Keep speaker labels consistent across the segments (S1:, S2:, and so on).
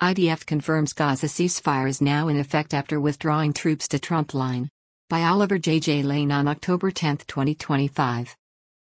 S1: IDF confirms Gaza ceasefire is now in effect after withdrawing troops to Trump line. By Oliver J. Lane on October 10, 2025.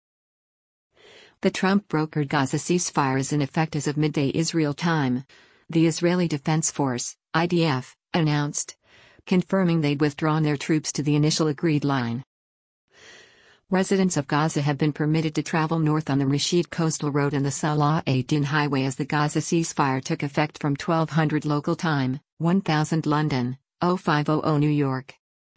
S1: The Trump-brokered Gaza ceasefire is in effect as of midday Israel time, the Israeli Defense Force, IDF, announced, confirming they'd withdrawn their troops to the initial agreed line. Residents of Gaza have been permitted to travel north on the Rashid Coastal Road and the Salah ad-Din Highway as the Gaza ceasefire took effect from 1200 local time, 1000 London, 0500 New York.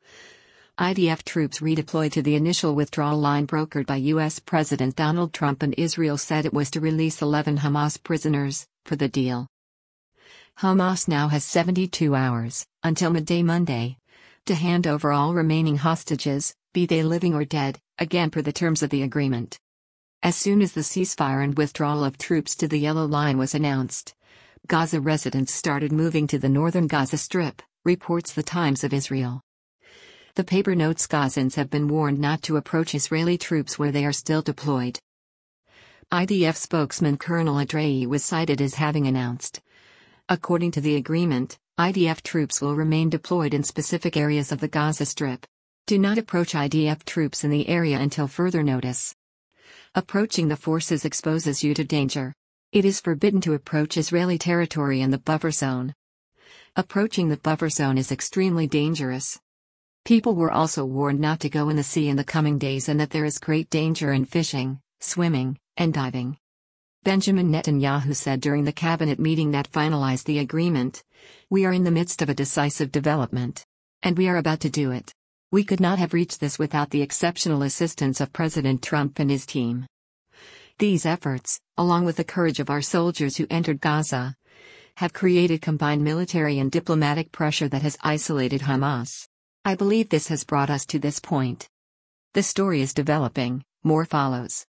S1: IDF troops redeployed to the initial withdrawal line brokered by U.S. President Donald Trump, and Israel said it was to release 11 Hamas prisoners, for the deal. Hamas now has 72 hours, until midday Monday, to hand over all remaining hostages, be they living or dead, again per the terms of the agreement. As soon as the ceasefire and withdrawal of troops to the Yellow Line was announced, Gaza residents started moving to the northern Gaza Strip, reports the Times of Israel. The paper notes Gazans have been warned not to approach Israeli troops where they are still deployed. IDF spokesman Colonel Adrei was cited as having announced, according to the agreement, IDF troops will remain deployed in specific areas of the Gaza Strip. Do not approach IDF troops in the area until further notice. Approaching the forces exposes you to danger. It is forbidden to approach Israeli territory in the buffer zone. Approaching the buffer zone is extremely dangerous. People were also warned not to go in the sea in the coming days and that there is great danger in fishing, swimming, and diving. Benjamin Netanyahu said during the cabinet meeting that finalized the agreement, "We are in the midst of a decisive development. And we are about to do it. We could not have reached this without the exceptional assistance of President Trump and his team. These efforts, along with the courage of our soldiers who entered Gaza, have created combined military and diplomatic pressure that has isolated Hamas. I believe this has brought us to this point. The story is developing, more follows."